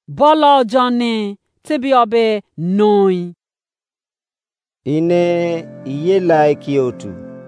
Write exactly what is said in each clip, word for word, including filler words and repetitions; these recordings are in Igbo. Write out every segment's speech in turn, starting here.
bolo Johnny tibi obe noi. Ine iye like otu.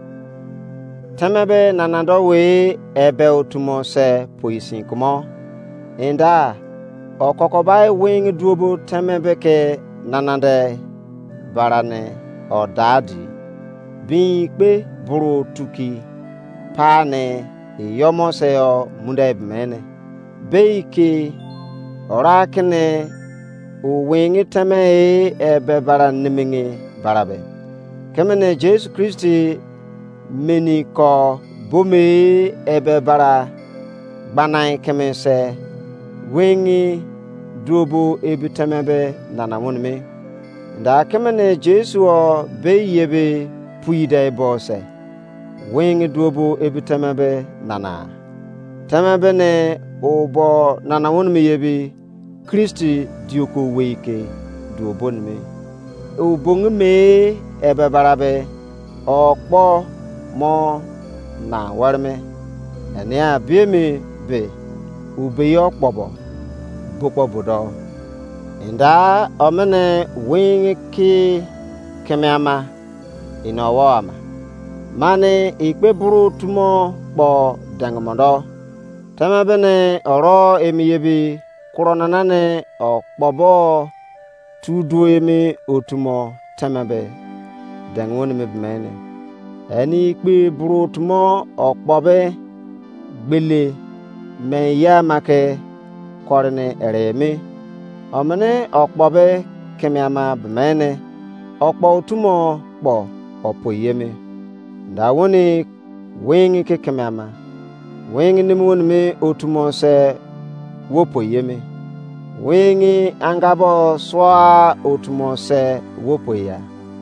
Temebe nanado we ebe otumo se poisin kumo. Inda okokobai wing duobo temebe ke nanade barane odadi. Bin pe buru tuki pane yomo seo munde mene. Beiki orakene o wingi teme ebe bara nimingi barabe. Kemene Jesu Christi meni ko bome ebe bara banai keme se wingi duobo ebi temebe nana wonme. Nda kemene Jesu o be yebe puide bose wingi duobo ebi temebe nana. Temebe ne obo nana wonme yebe Christi dioko weike duobo nme. Ubungu me ebe barabe okpo mo na warme ene a biemi be ube yo kpobo bokpo bodo inda omene wing ki kemiama inowo ama mane ikpe buru tumo po dangomodo temabene oro emiyebi kuronanane okpobo tudu emi otumo temabe dangwoni me bmene eni ikpe buru tumo okpobe gbele me ya make korne ereme omene okpobe kemiama bmene okpo tumo po opoyeme dawoni wingi ke kemiama wingi nimu me otumo se wopoyeme wingi angabo swa otumo se wopoya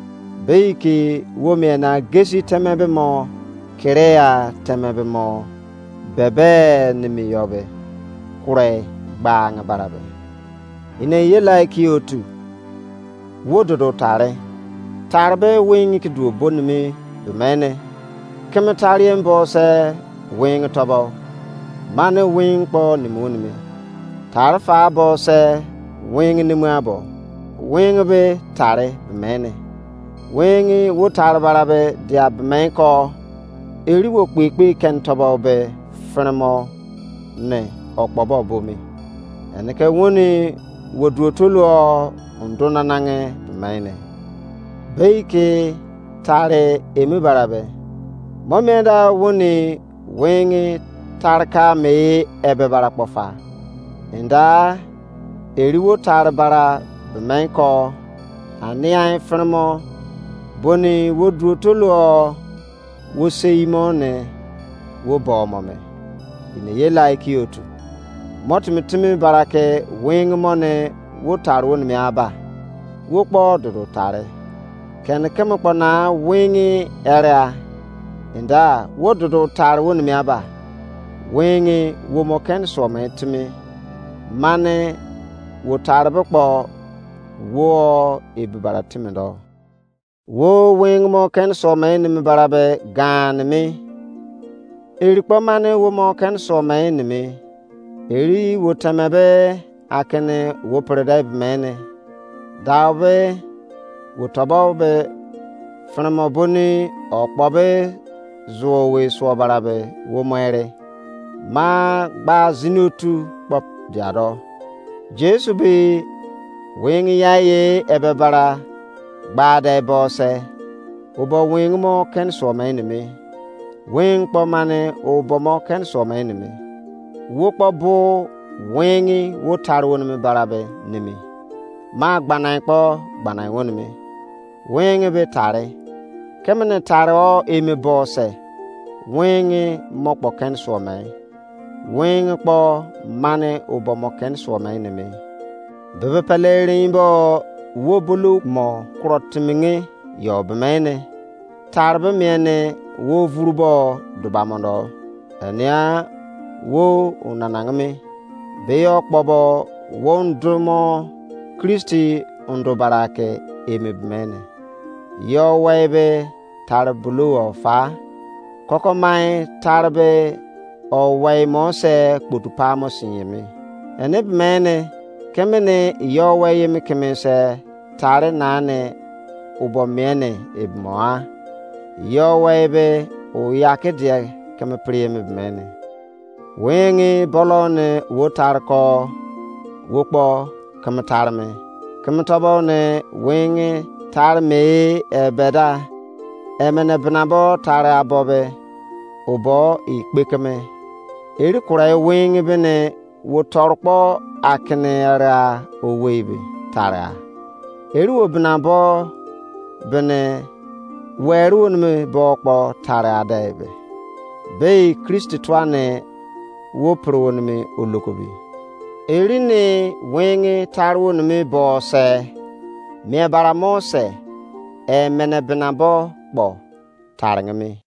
beiki womena gesi temebe mo kerea temebe mo bebe nimi yobe kure bang barabe ine yela ki otu wododo tare tarbe wingi ki du bonmi bemene kemetari embo se wingi tobo mane wing po nimunimi tar fa bo se wingi nimu abo wingi be tare bemene wingi wo tar barabe dia bemenko eri wo kpekpe ken tobo be fremo ne okpobo bomi eneke woni woduotolo ndona nange bemene beike tare emi barabe momenda woni wingi tarka me ebe bara kpofa inda eriwo tar bara bemenko ania fremo boni woduotolo wo seimone wo bomome ine yela ki otu motmitimi barake wing mone wo tar won mi aba wo kpo dodo tare ken kem kpo na wingi area inda wo dodo tar won mi aba wingi wo mo ken so metimi mane wo tar bkpo wo ibara timido wo wing mo ken so me ni barabe gan mi eri kpo mane wo mo ken so me ni mi eri wo tamebe akene wo predai mene dawe wo tobabe framo boni okpobe zo we so barabe wo mere ma gba zinutu pop diado Jesu bi wing yaye ebe bara gbade bose ubo wing mo ken so me ni mi wing po mane ubo mo ken so me ni mi wo po bu wingi wo tar won mi barabe ni mi ma gbanai po gbanai won mi wingi be tare kemene taro emi bose wingi mo po ken so me wingi po mane ubo mo ken so me ni mi bebe pelerin bo wo bulu mo krotmingi yo bemene tarbe mene wo vurubo dubamondo enia wo unanangme beyo kpobo wondumo Christi undo barake emi bemene yo webe tarbulu ofa koko mai tarbe o wai mo se kpotupamo sinyemi ene bemene kemene yowe yemi kemense tare nane ubo mene ibmoa yowe be o yakede keme priyeme bmene wengi bolone wotarko wokpo keme tarme keme tobone wengi tarme ebeda emene bnabo tare abobe ubo ikpekeme eri kura wengi bene wotorpo akinera owebe tara eri obnabo bene weru nme bokpo tara adebe be Kristi twane wo pronme olokobi eri ne wengi taru nme bo se me baramose e mene bnabo bo tarngme